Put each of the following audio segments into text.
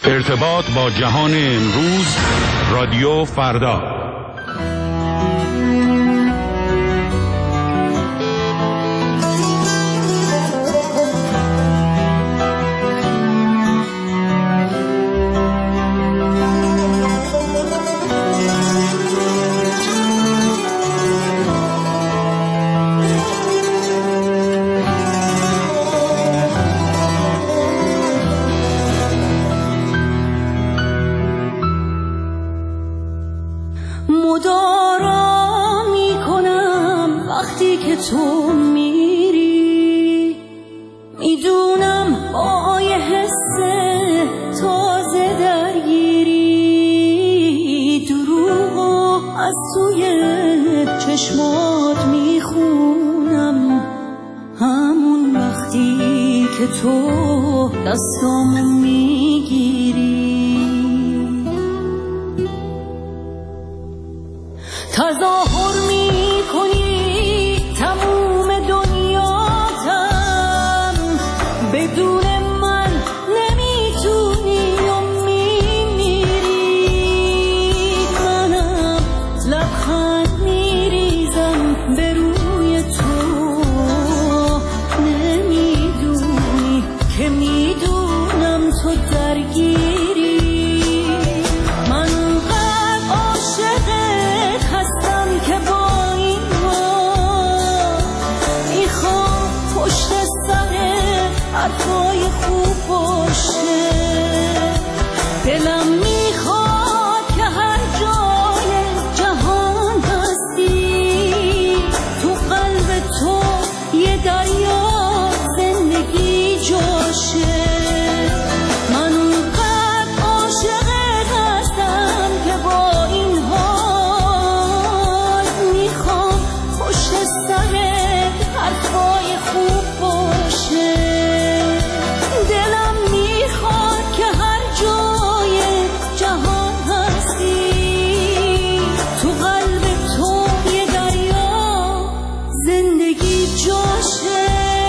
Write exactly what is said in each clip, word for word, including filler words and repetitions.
ارتباط با جهان امروز، رادیو فردا. تو میری میدونم با یه حس تازه درگیری، دروغو از توی چشمات میخونم، همون وقتی که تو دستام میگیری. تظاهر میکنی تموم دنیاتم، بدون من نمیتونی و میمیری. منم لبخند میریزم به روی تو، نمیدونی که میدونم تو درگیری. من اونقدر عاشقت هستم که با حرفای خوب باشه. دلم میخواد که هر جای جهان هستی، تو قلب تو یه دریا زندگی جاشه. من اونقدر عاشقت هستم که با این حال میخوام پشت سرت حرفای خوب باشه. دلم میخواد که هر جای جهان هستی، تو قلب تو یه دریا زندگی جاشه.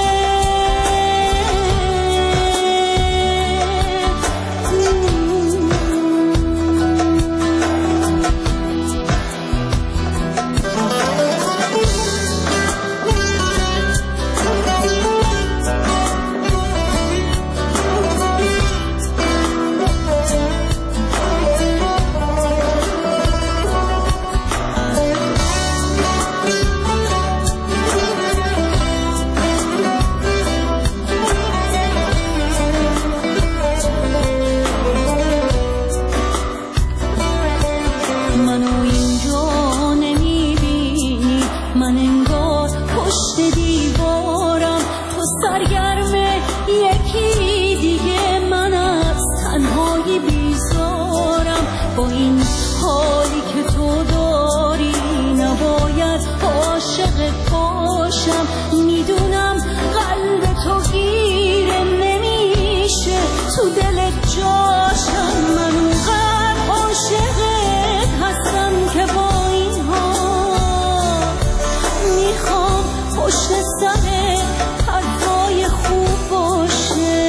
با این حالی که تو داری نباید عاشقت باشم. میدونم قلب تو گیره نمیشه تو دلت جاشم. من اونقدر عاشقت هستم که با این حال میخوام پشت سرت حرفای خوب باشه.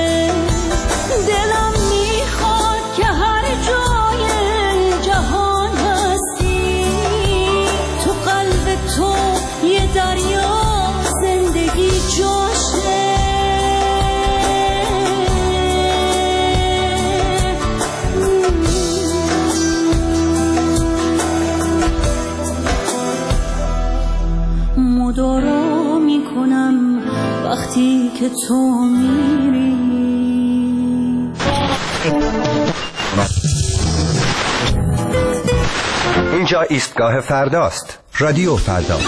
دلم میخواد که هر جای جهان هستی، تو قلب تو یه دریا زندگی جاشه. مدارا میکنم وقتی که تو میری. اینجا ایستگاه فرداست، رادیو فردا.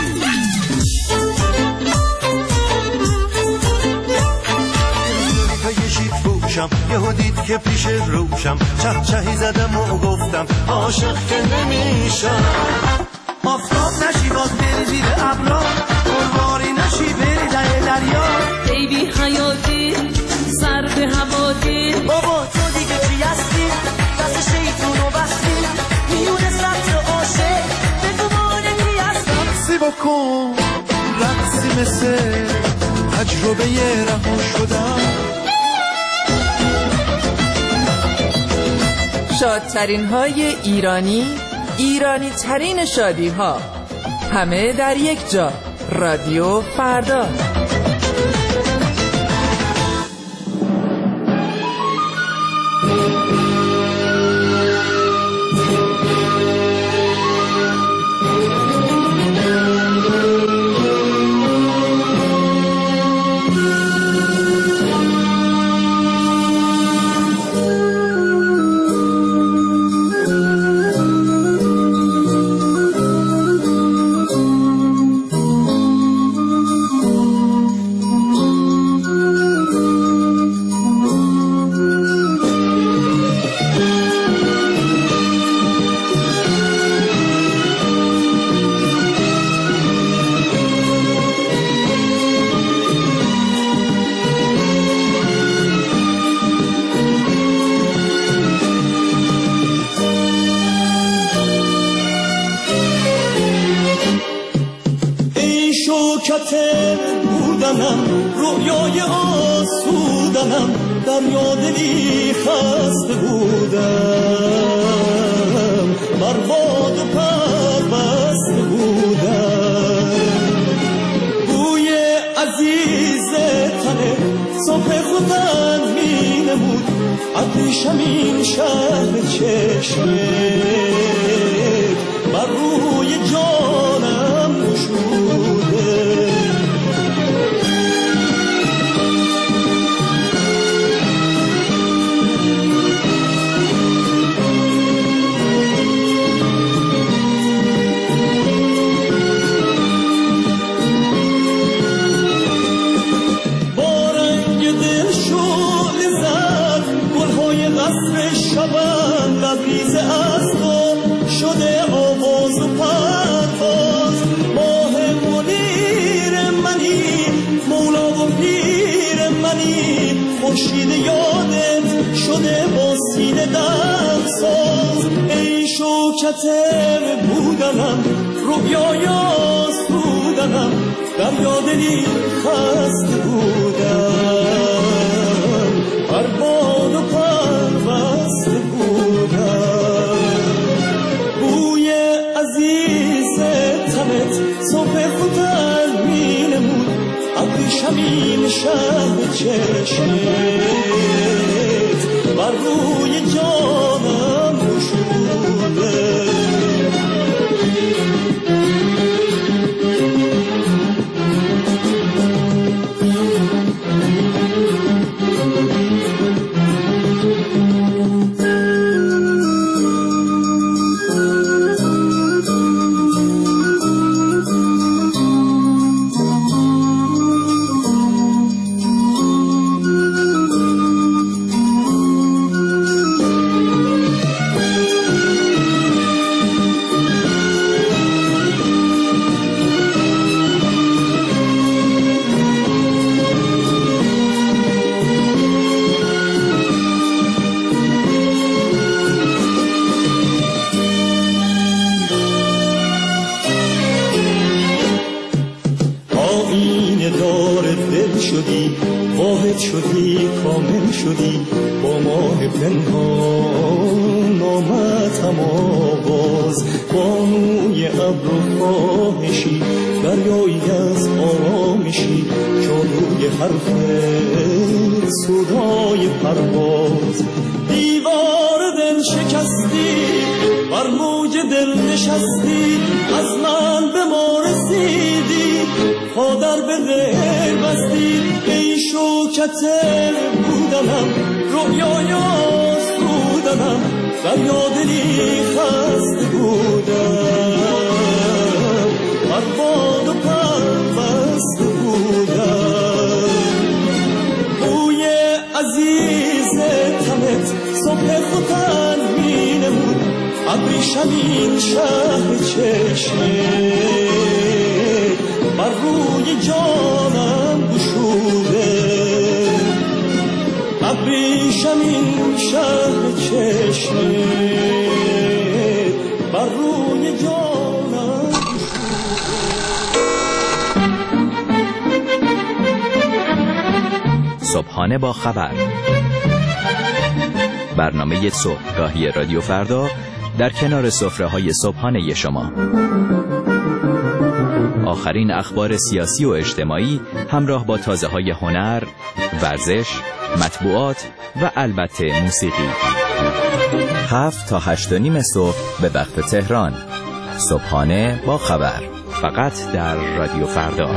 یهو دید که پیش روشم، چه چهی زدم و گفتم عاشق که نمیشم. آفتاب نشی باز بری زیر ابرا، قربانی نشی بری در دریا. بیبی حیاتی سر به هواتی، بابا تو دیگه چی هستی؟ دست شیطونو بستی، میونه سبت عاشق بگو مانگی هستم. سی بکن رقصی مثل تجربه رها شدم. شادترین های ایرانی، ایرانی ترین شادی ها، همه در یک جا. رادیو فردا. بودنم رویای آسودنم در یادی خسته بودم بر باد و پربسته بودم بوی عزیز تنه صبح خودن می نمود عبریشم این شهر چشمه بر روی جانم نشوده لبریز از تو شده آواز و پرواز ماه منیر منی مولا و پیر منی خورشید یادت شده با سینه دم ساز ای شوکت بودنم رویای آسودنم در یادی خسته بودم بر باد و پربسته بوی عزیز تنت صبح خودن می نمود عبریشم این شهر چشمت بر روی جانم نشوده شدی واحد شدی کامل شدی با ماه پنهان آمد هم آواز بانوی ابر و خواهشی دریایی از آرامشی جادوی حرف صدای پرواز دیوار دل شکستی بر موج دل نشستی از من به ما رسیدی پا در به دل بستی ای شوکت بودنم رویای آسودنم در یادی خسته بودم بر باد و پربسته بودم بوی عزیز تنت صبح خودن می نمود عبریشم این شهر چشمت بر روی جانم گشوده عبریشم این شهر چشمت بر روی جانم گشوده. صبحانه با خبر برنامه صبحگاهی رادیو فردا در کنار سفره‌های صبحانه شما. آخرین اخبار سیاسی و اجتماعی همراه با تازه‌های هنر، ورزش، مطبوعات و البته موسیقی. هفت تا هشت و نیم صبح به وقت تهران. صبحانه با خبر، فقط در رادیو فردا.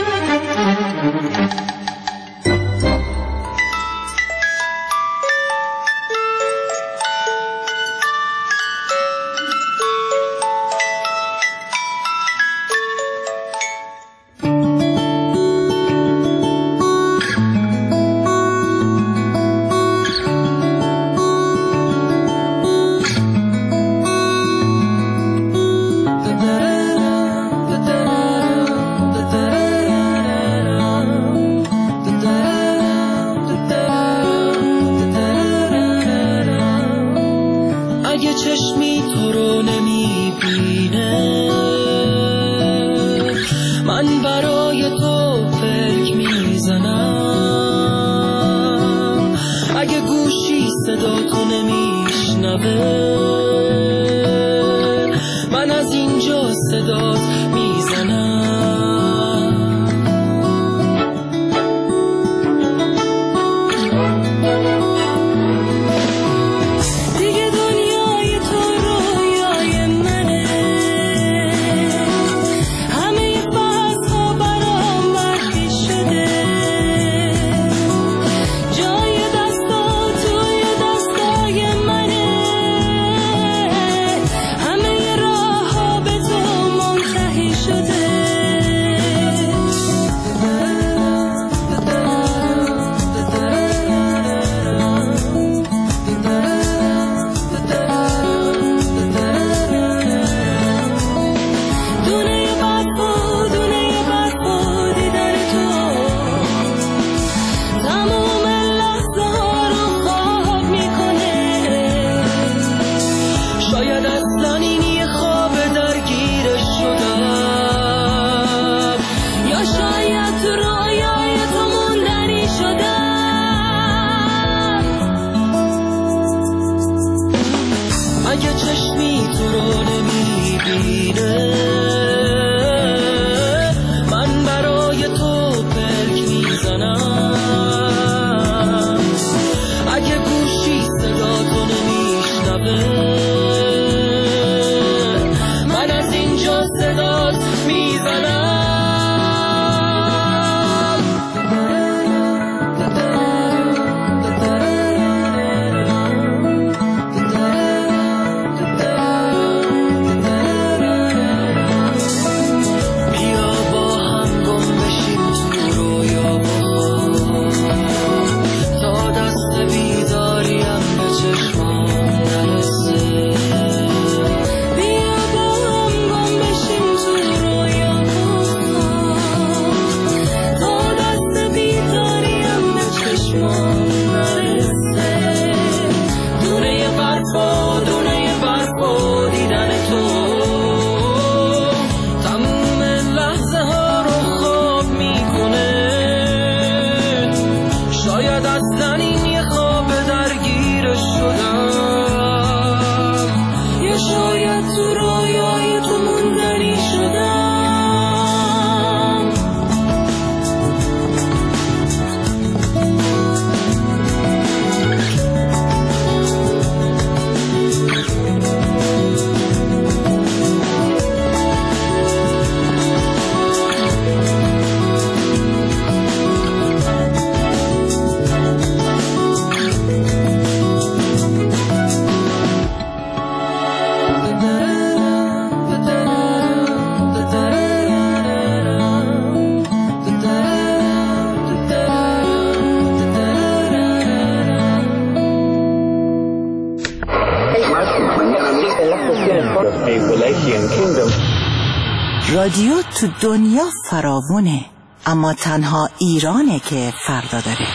رادیو تو دنیا فراوونه، اما تنها ایرانه که فردا داره.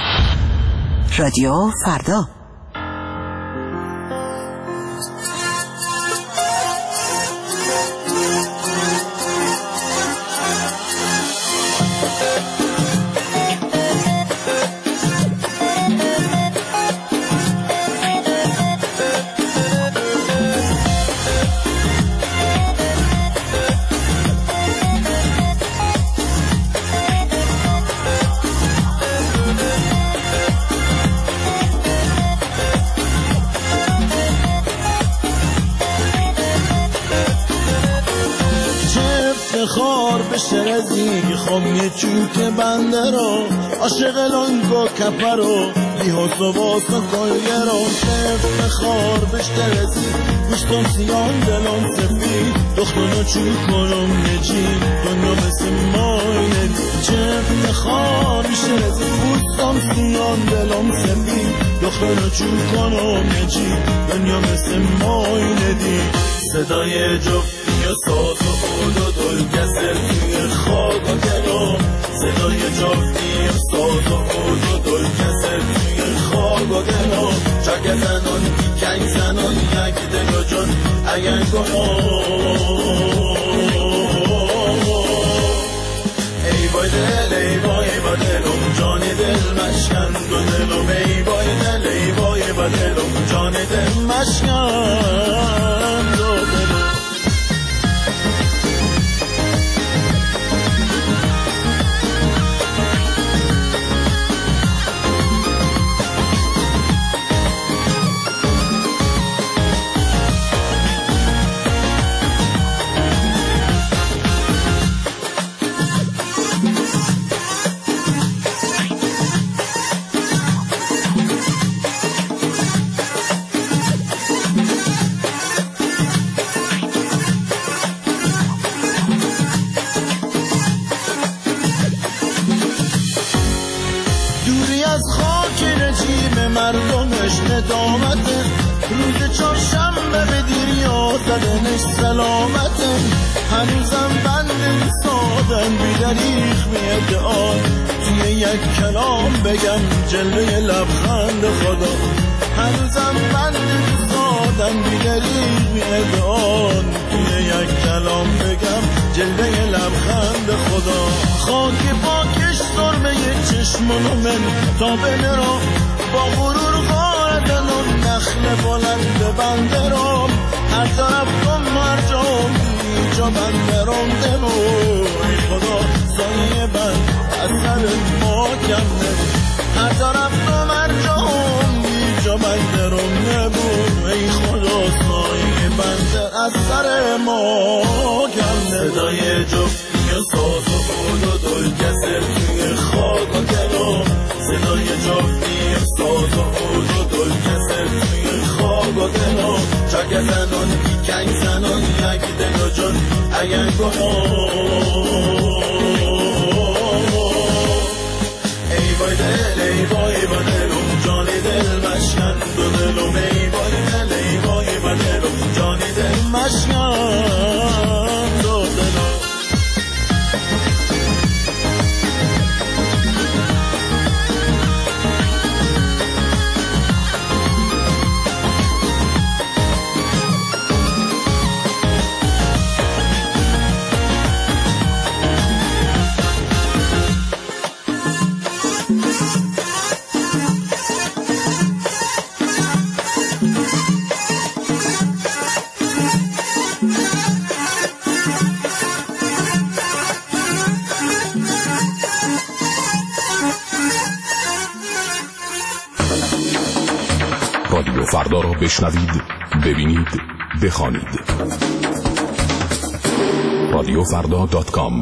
رادیو فردا. چشم خار به شرزی خام یه چوک بنده را عاشق لانگو کپه رو بیهاز و باسا کلگه را چشم خار به شرزی گوشتم سیان دلان سفید دختانو چوک کنم نجی دنیا مثل ماینه چشم خار به شرزی گوشتم سیان دلان سفید دختانو چوک کنم نجی دنیا مثل ماینه دی صدای جفتی و ساز و خود و دل کسر توی خاک و گلام صدای جفتی و ساز و خود و دل کسر توی خاک و گلام چک زنان بی کنگ زنان یک دل و جان اگر گنام ای بای دل ای بای با دلم جان دل مشکن دو دلم ای بای دل ای بای با دلم جان دل مشکن دو دلم مردمش ندامته روز چهارشنبه به دیریا زدنش سلامته هنوزم بند سادن بیدریخ میده آن توی یک کلام بگم جلوه لبخند خدا هنوزم بند سادن بیدریخ میده آن توی یک کلام بگم جلوه لبخند خدا خاک پاکش سرمه چشمانو من تا بنرام با غرور غاردن و نخل بلند بنده رام هر طرف کن مرجام اینجا بنده رام دمو ای خدا سایه بند از سر ما کنده هر طرف کن مرجام اینجا بنده رام دمو ای خدا سایه بنده از سر ما کنده صدای جفتی و ساز و خود و دل کسر توی خاک و گلام صدای جفتی ساز و خود و دل کسر توی خواب و دلام چک زنان بی کنگ زنان یک دل و جان اگر گنام ای بای دل ای بای با دلم جان دل مشکن دو دلم ای بای دل ای بای با دلم جان دل مشکن دو دلم رادیو فردا را بشنوید، ببینید، بخوانید. رادیو فردا دات کام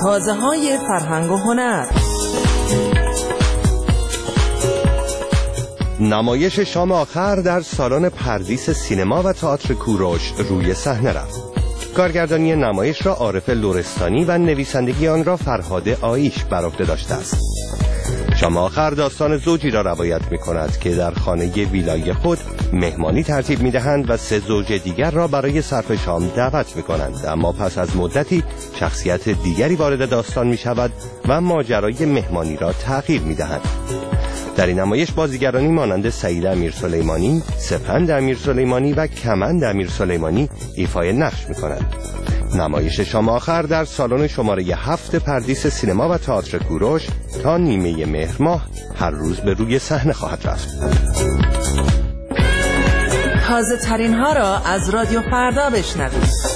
تازه های فرهنگ و هنر. نمایش شام آخر در سالن پردیس سینما و تئاتر کوروش روی صحنه رفت. کارگردانی نمایش را عارف لرستانی و نویسندگی آن را فرهاد آیش بر عهده داشته است. شام آخر داستان زوجی را روایت می کند که در خانه ویلای خود مهمانی ترتیب می دهند و سه زوج دیگر را برای صرف شام دعوت می کنند، اما پس از مدتی شخصیت دیگری وارد داستان می شود و ماجرای مهمانی را تغییر می دهند. در این نمایش بازیگرانی مانند سعید امیرسلیمانی، سپند امیرسلیمانی و کمند امیرسلیمانی ایفای نقش می کنند. نمایش شام آخر در سالن شماره هفت پردیس سینما و تئاتر کوروش تا نیمه مهر ماه هر روز به روی صحنه خواهد رفت. تازه ترین ها را از رادیو فردا بشنوید.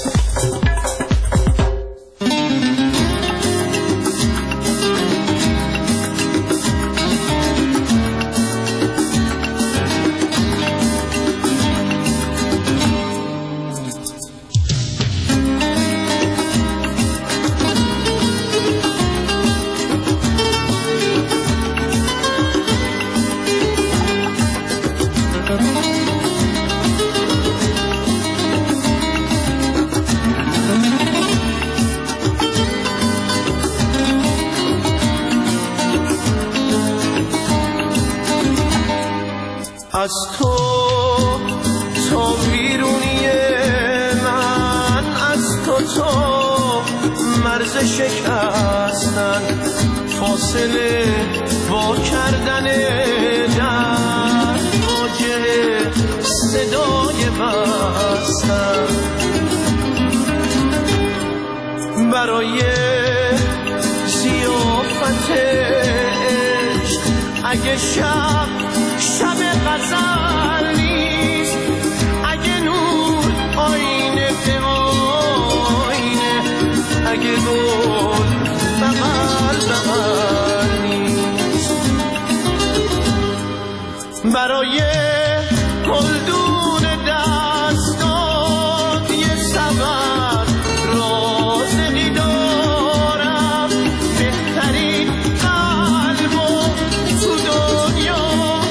از تو تا بیرونی من، از تو تا مرز شکستن، فاصله وا کردن در واجه صدای بستن، برای ضیافت عشق اگه شب شب غزل نیست، اگه نور آینه به آینه، اگه گل بغل بغل نیست، برای گلدون دستات یه سبب رازقی دارم، بهترین قلب و تو دنیا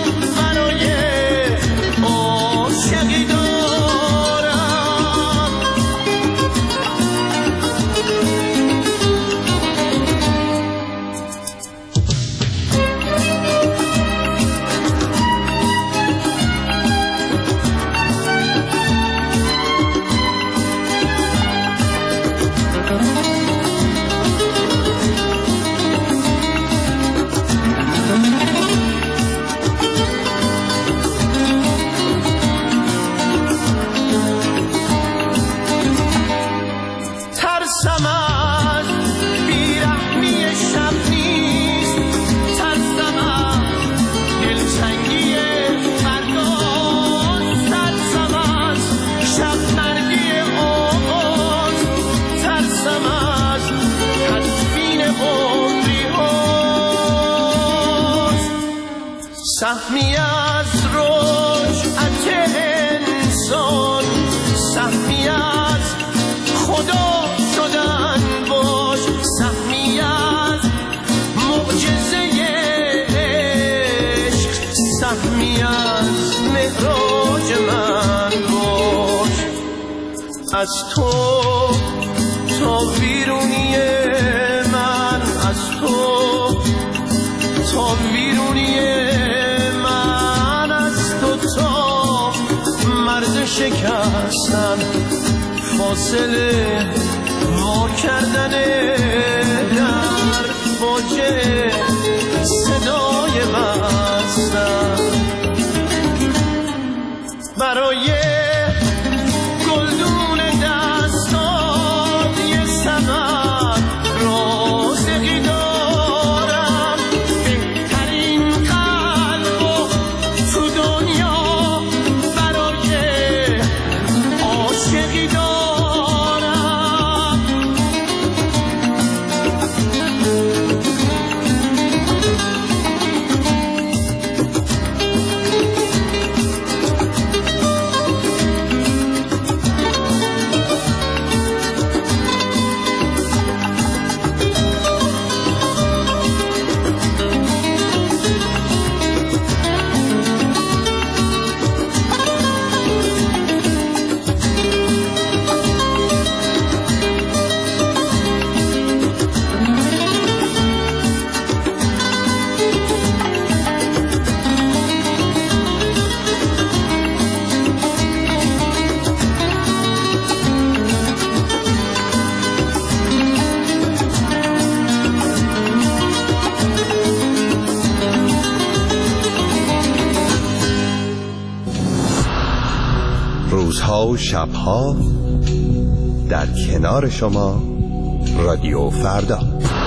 سهمی از رجعت انسان، سهمی از خدا شدن باش، سهمی از معجزه عشق، سهمی از معراج من باش. از تو تا بیرونی من، از تو تا بیرونی شکستن، فاصله وا کردن در واجه صدای بستن، برای گلدون دستات یه سبب رازقی دارم، بهترین قلب و تو دنیا عاشقی دارم، و شبها در کنار شما رادیو فردا.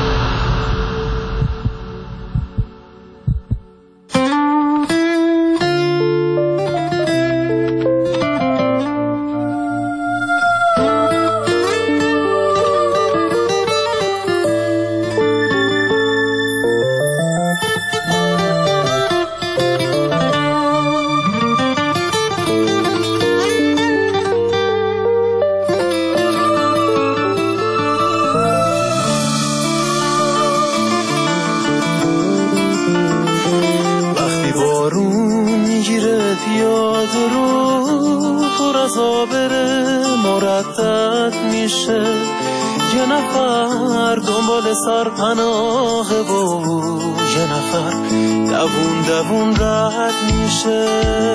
سرپناه و یه نفر دوون دوون رد میشه.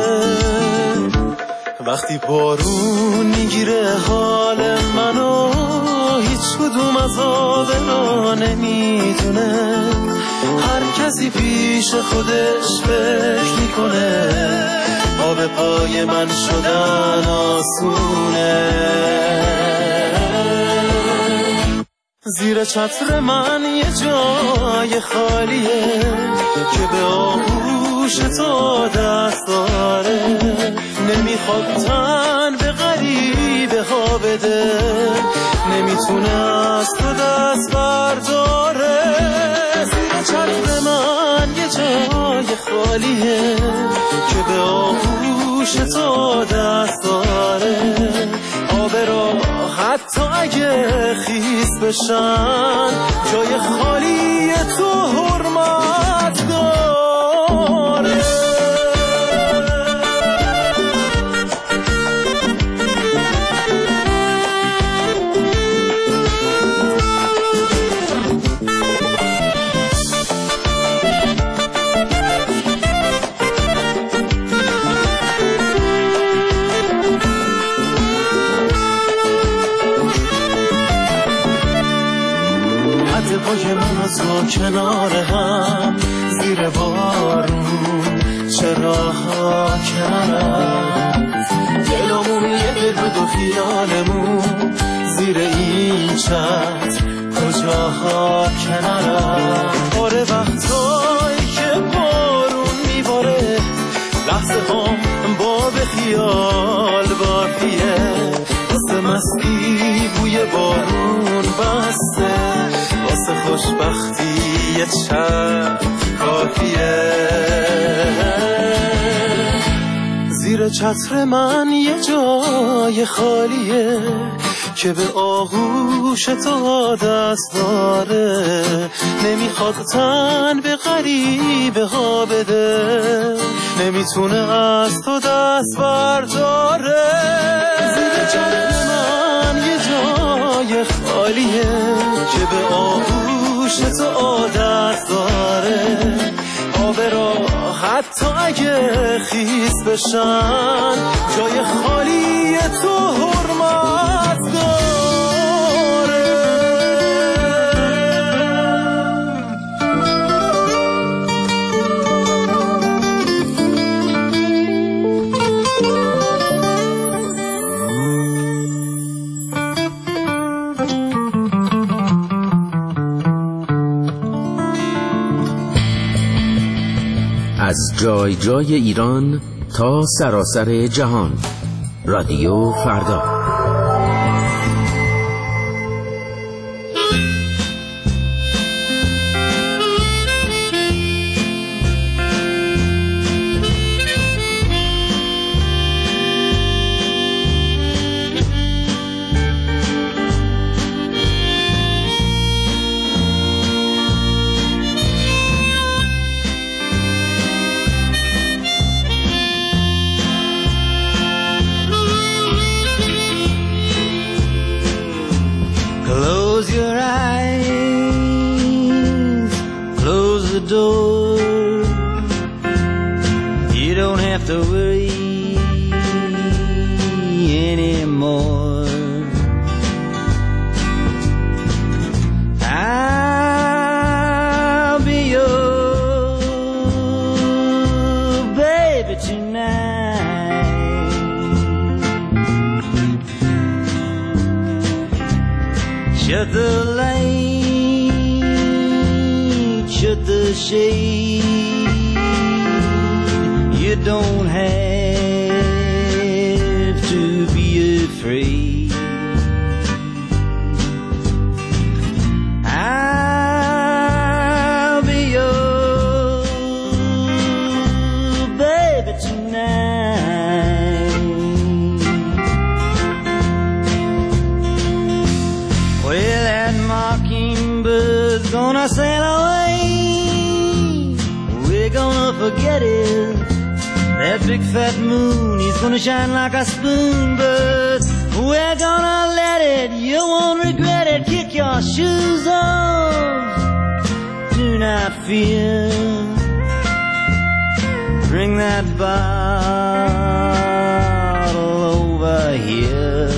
وقتی بارون میگیره حال منو هیچ کدوم از آبرا نمیدونه. هر کسی پیش خودش فکر میکنه آب پای من شدن آسونه. زیر چتر من یه جای خالیه که به آغوش تو دست داره. نمیخواد تن به غریبه ها بده، نمیتونه از تو دست برداره. زیر چتر من یه جای خالیه که به آغوش تو دست داره. آب را حتی اگه خیس بشن جای خالی تو حرمت داره. پای من و تو کنار هم زیر بارون چرا ها کنارم. دلمون یه دل بود و خیالمون زیر این چت کجاها کنارم. آره وقتایی که بارون میباره لحظه هم با به خیال بافیه. واسه مستی بوی بارون بسته، واسه خوشبختی یه چند کافیه. زیر چتر من یه جای خالیه که به آغوش تو دست داره. نمیخواد تن به غریبه ها بده، نمیتونه از تو دست برداره. زیر چتر من یه جای خالیه که به آغوش تو عادت داره. آب را حتی اگه خیس بشن جای خالی تو حرمت داره. از جای جای ایران تا سراسر جهان، رادیو فردا. Should the light, should the shade, you don't have to be afraid. I'll be your baby tonight. Well, that mockingbird's gonna sail away. We're gonna forget it. That big fat moon is gonna shine like a spoon, but we're gonna let it. You won't regret it. Kick your shoes off. Do not fear. Bring that bottle over here.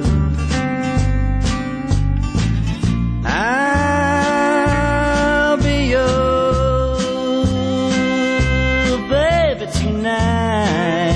I'll be your baby tonight.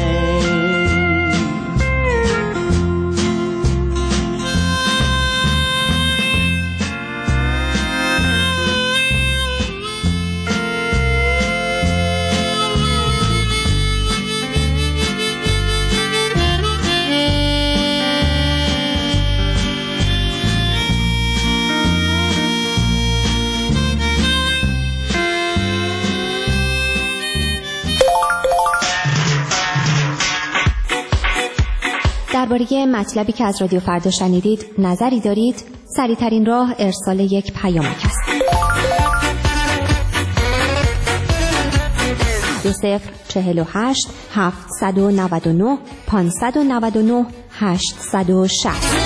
درباره مطلبی که از رادیو فردا شنیدید نظری دارید؟ سریع‌ترین راه ارسال یک پیامک است. دو صفر چهل و هشت هفتصد و نود و نه پانصد و نود و نه هشتصد و شصت.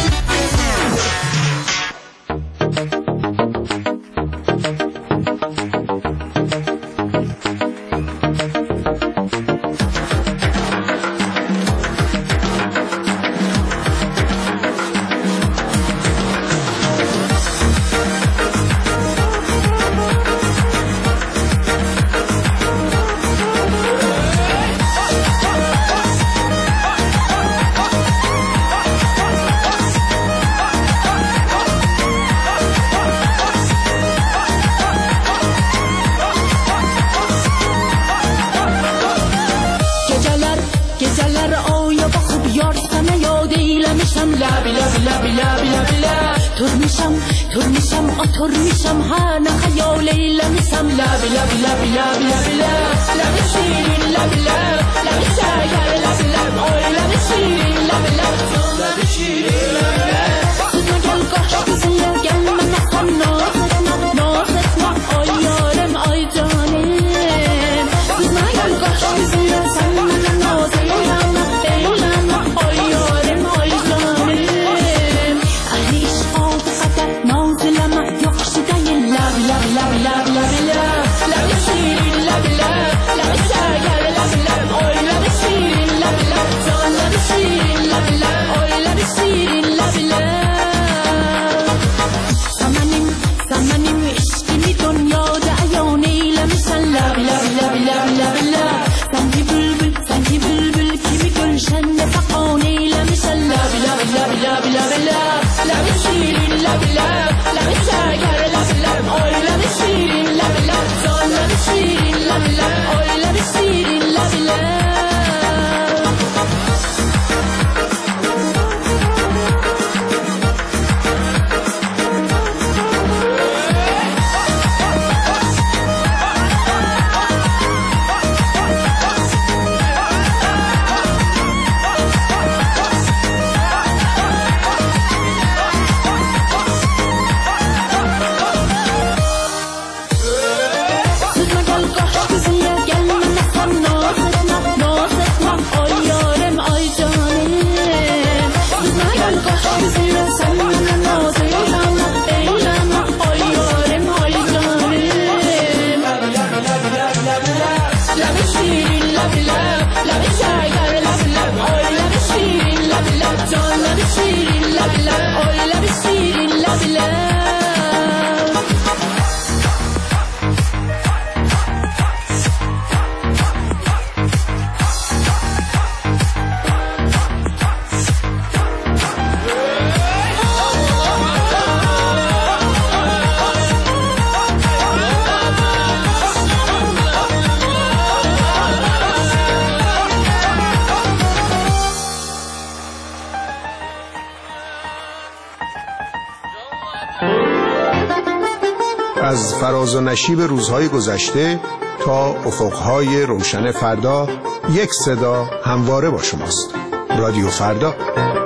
از فراز و نشیب روزهای گذشته تا افقهای روشن فردا، یک صدا همواره با شماست. رادیو فردا.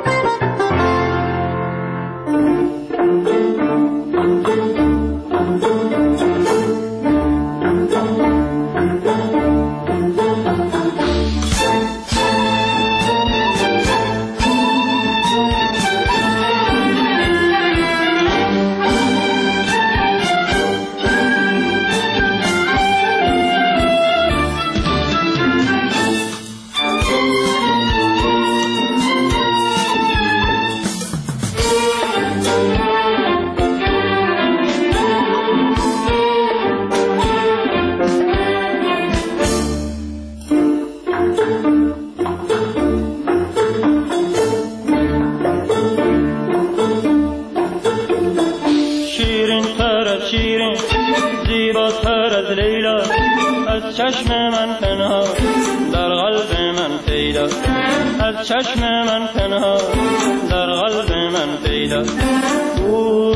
چشم من تنها در قلب من پیدا، او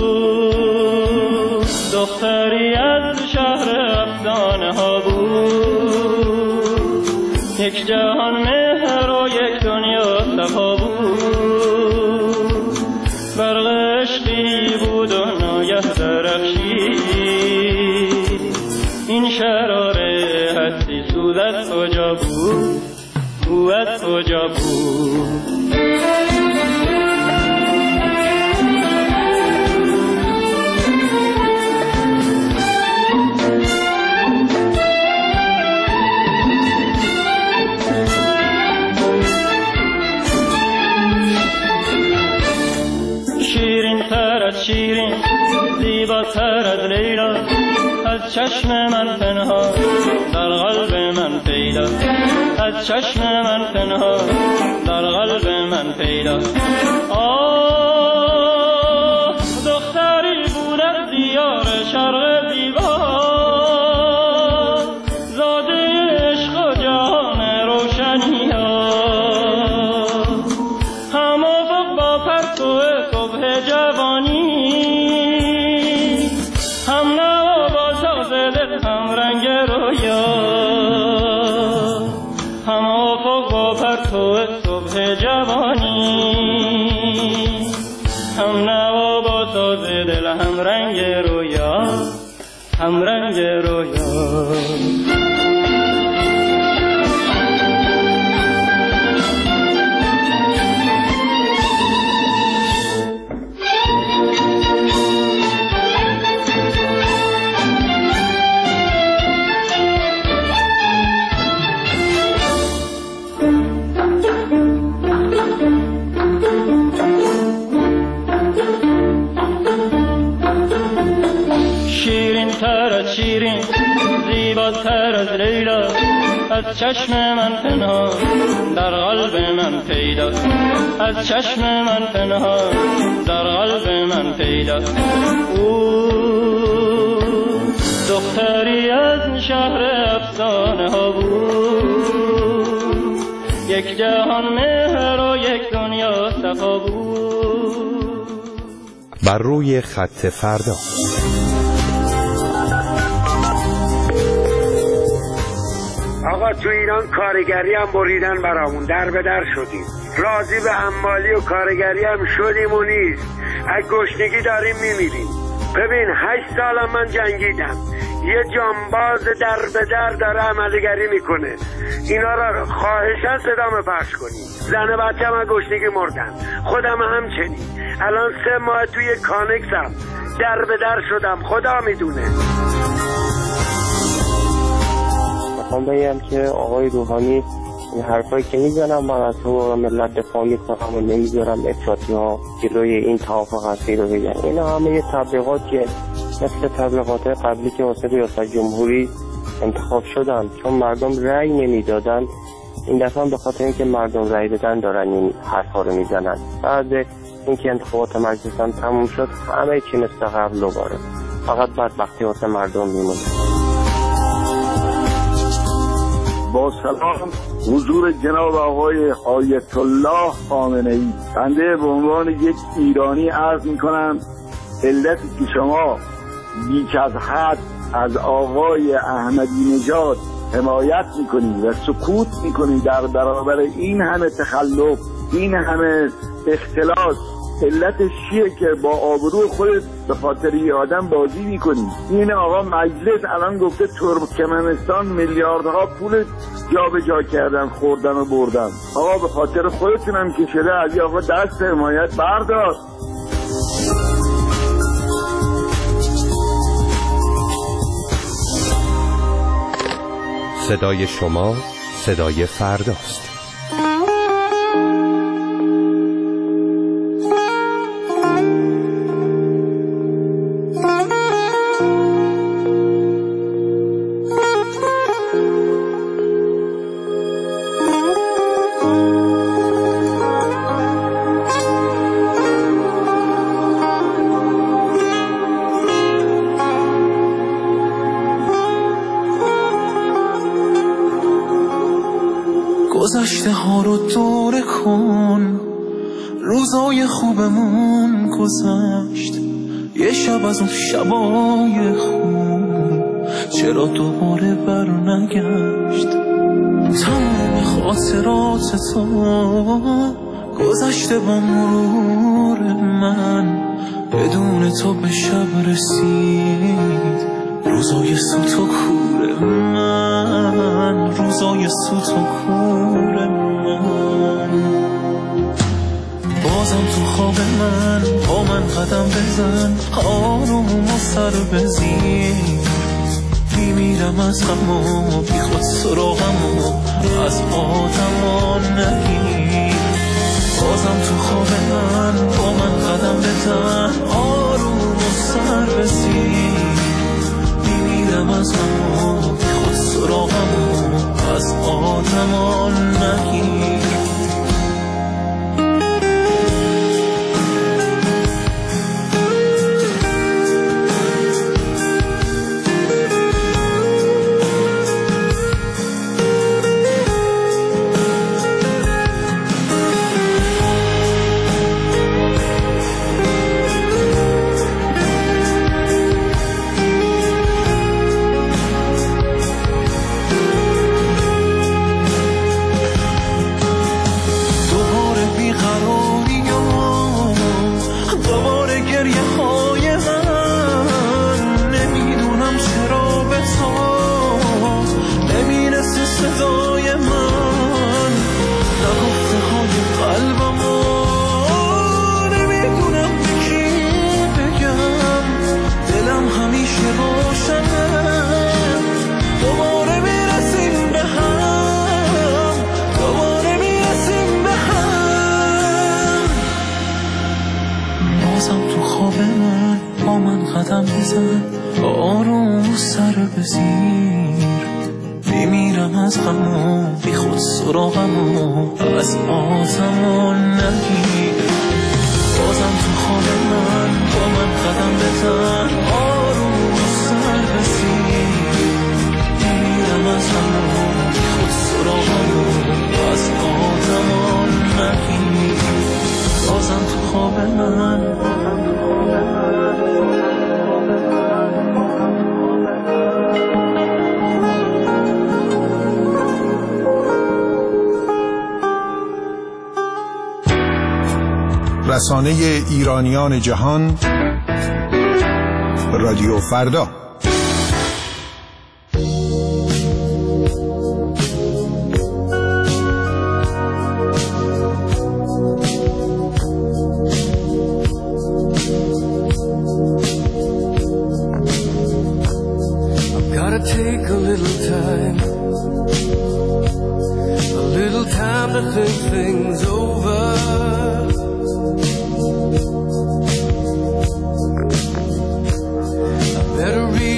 دختری از شهر افسانه ها بود، یک جهان مهر و یک دنیا صفا بود، برق عشقی بود و ناگه درخشید، این شراره هستی سوز از کجا بود، او از کجا بود. شیرین تر از شیرین، زیباتر از لیلا، از چشم من پنها در قلب من پیدا، از چشم من پنها در قلب من پیدا. آه دختری بود از دیار شرق زیبا، زاده عشق و جهان روشنی ها، هم افق با پرتو صبح جوانی، هم نوا با ساز دل، هم رنگ رویا، هم افق با پرتو صبح جوانی، هم نوا با ساز دل، هم رنگ رویا، هم رنگ رویا. شیرین زیباتر از لیلا، از چشم من پنها در قلب من پیدا، از چشم من پنها در قلب من پیدا. او دختری از شهر افسانه ها بود، یک جهان مهر و یک دنیا صفا بود. بر روی خط فردا. آقا تو ایران کارگری هم بریدن برامون، در به در شدیم، راضی به حمالی و کارگری هم شدیم و نیست، از گشنگی داریم میمیریم. ببین هشت سالم من جنگیدم، یه جانباز در به در داره عملگری میکنه، اینا را خواهشاً صدام پخش کنی. زن بچه هم از گشنگی مردن، خودم همچنین، الان سه ماه توی کانکسم، در به در شدم، خدا میدونه. میخوام بگم که آقای روحانی این حرفایی که میزنم من از حقوق ملت دفاع میکنم و نمیذارم افراطی ها جلوی این توافق اصلی رو بگن. اینا همه یه تبلیغاتیه، مثل تبلیغات قبلی که واسه ریاست جمهوری انتخاب شدن، چون مردم رأی نمیدادن. این دفعه به خاطر اینکه مردم رأی دادن دارن این حرفا رو میزنن. بعد اینکه انتخابات مجلس هم تموم شد همه چی مثل قبل دوباره، فقط بدبختی واسه مردم میمونه. با سلام حضور جناب آقای آیت الله خامنه‌ای، بنده به عنوان یک ایرانی عرض میکنم علتی که شما بیش از حد از آقای احمدی نژاد حمایت میکنی و سکوت میکنی در برابر این همه تخلف، این همه اختلاس، علتش چیه که با آبروی خودت به خاطر یه آدم بازی میکنی؟ این آقا مجلس الان گفته ترکمنستان میلیاردها پول جا به جا کردن، خوردن و بردن. آقا به خاطر خودتونم که شده از این آقا دست حمایت بردار. صدای شما صدای فرداست. گذشته ها رو دوره کن، روزای خوبمون گذشت، یه شب از اون شبای خوب چرا دوباره بر نگشت؟ تمام خاطرات تو گذشته با مرور من، بدون تو به شب رسید روزای سوت و کور من، روزای سوت و کور من. بازم تو خواب من با من قدم بزن، آروم و سر بزیر، میمیرم از غم و بی خود سراغم و از آدمان نگیر. بازم تو خواب من با من قدم بزن، آروم و سر بزیر، میمیرم از غم و بی خود سراغم و از آدمان نگیر. قدم بزن، آروم سر بزیر، میمیرم از غم و بی خود سراغم و از آزمان نگیر. بازم تو خواب من با من قدم بزن، آروم سر بزیر، میمیرم از غم و بی خود سراغم و از آزمان نگیر. بازم تو خواب من، بازم تو خواب من. رسانه ایرانیان جهان، رادیو فردا. Take a little time, a little time to think things over. I better read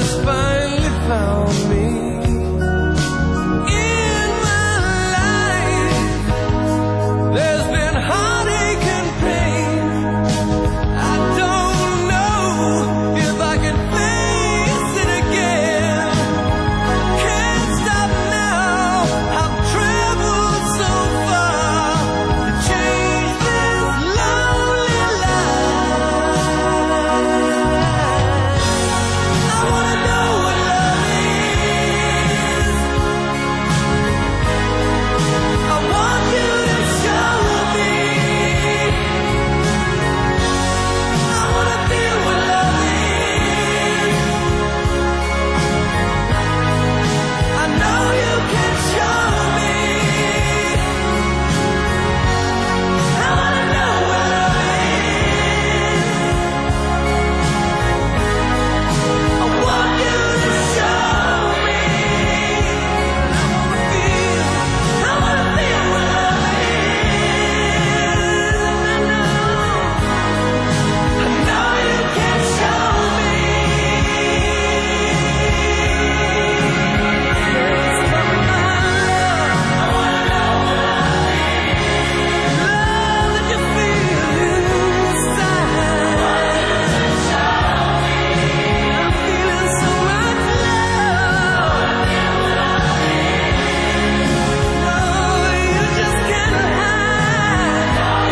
has finally found me. In my life, there's been heartache and pain. I don't know if I can face it again. Can't stop now. I've traveled so far to change this lonely life. I wanna know what love is. I want you to show me. I wanna feel what love is. I know you can show me. I wanna know what love is. I want you to show me. I wanna feel, I wanna feel what love is. I know, I know you can show me. I wanna know what love is. Love that you feel inside. I'm feeling so much love. No, you just can't hide.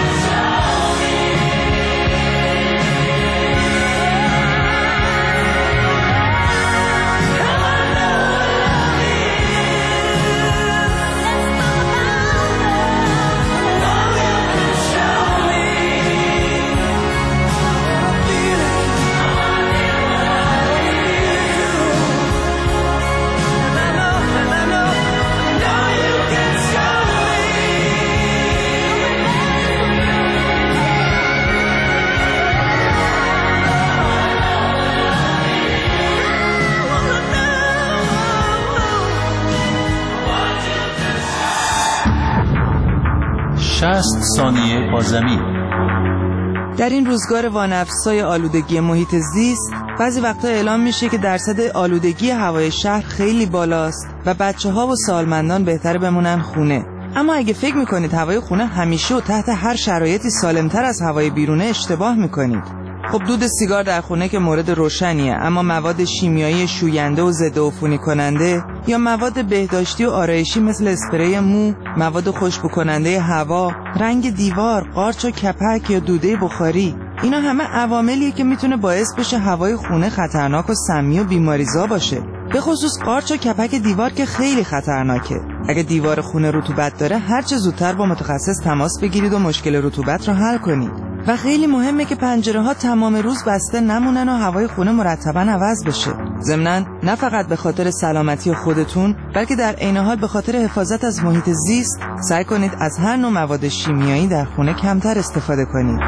شصت ثانیه با زمین. در این روزگار وانفسای آلودگی محیط زیست بعضی وقتا اعلام میشه که درصد آلودگی هوای شهر خیلی بالاست و بچه ها و سالمندان بهتر بمونن خونه. اما اگه فکر میکنید هوای خونه همیشه و تحت هر شرایطی سالمتر از هوای بیرونه اشتباه میکنید. خب دود سیگار در خونه که مورد روشنیه، اما مواد شیمیایی شوینده و ضد عفونی کننده یا مواد بهداشتی و آرایشی مثل اسپری مو، مواد خوشبو کننده هوا، رنگ دیوار، قارچ و کپک یا دوده بخاری، اینا همه عواملیه که میتونه باعث بشه هوای خونه خطرناک و سمی و بیماریزا باشه. به خصوص قارچ و کپک دیوار که خیلی خطرناکه. اگه دیوار خونه رطوبت داره هر چه زودتر با متخصص تماس بگیرید و مشکل رطوبت رو حل کنید. و خیلی مهمه که پنجره ها تمام روز بسته نمونن و هوای خونه مرتباً عوض بشه. ضمناً نه فقط به خاطر سلامتی خودتون بلکه در عین حال به خاطر حفاظت از محیط زیست سعی کنید از هر نوع مواد شیمیایی در خونه کمتر استفاده کنید.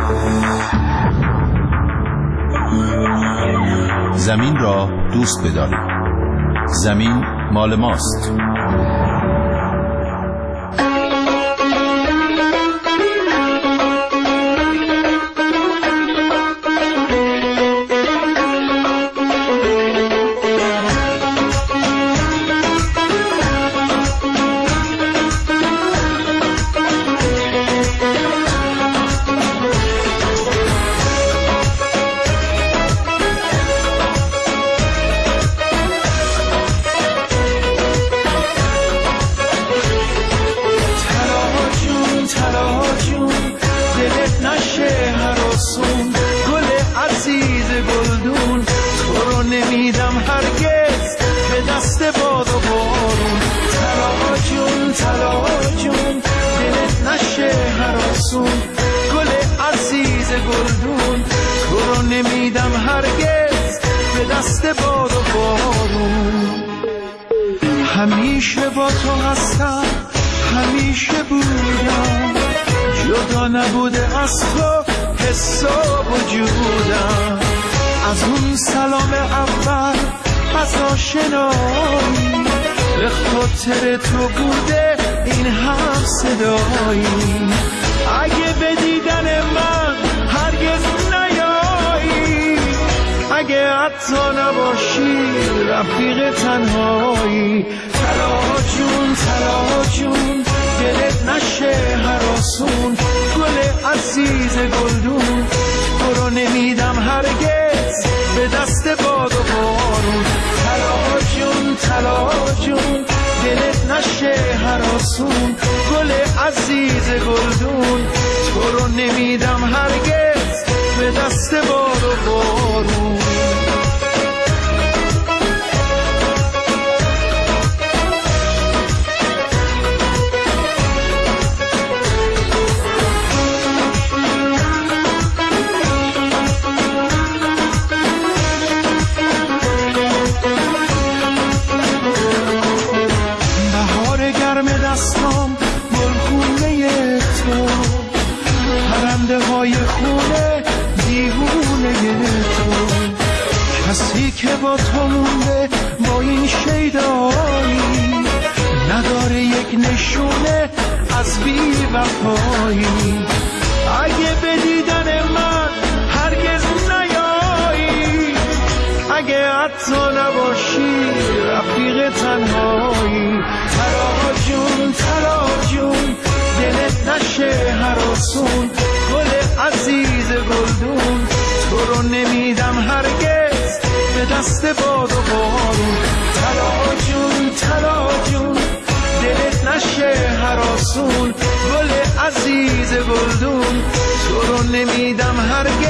زمین را دوست بدارید. زمین مال ماست. همیشه با تو هستم، همیشه بودم، جدا نبوده از تو حس و وجودم. از اون سلام اول، از آشنایی، به خاطر تو بوده این هم صدایی. اگه به دیدن من هرگز نیایی، اگه حتی نباشی رفیق تنهایی. طلا جون طلا جون دلت نشه هراسون، گل عزیز گلدون تو رو نمیدم هرگز به دست باد و بارون. طلا جون طلا جون دلت نشه هراسون، گل عزیز گلدون تو رو نمیدم هرگز به دست باد و بارون. که با تو مونده با این شیدایی، نداره یک نشونه از بی وفایی. اگه به دیدن من هرگز نیایی، اگه حتی نباشی رفیق تنهایی. طلا جون طلا جون دلت نشه هراسون، گل عزیز گلدون تو رو نمیدم هرگز به دست باد و بارون. طلا جون طلا جون دلت نشه هراسون، گل عزیز گلدون تو رو نمیدم هرگز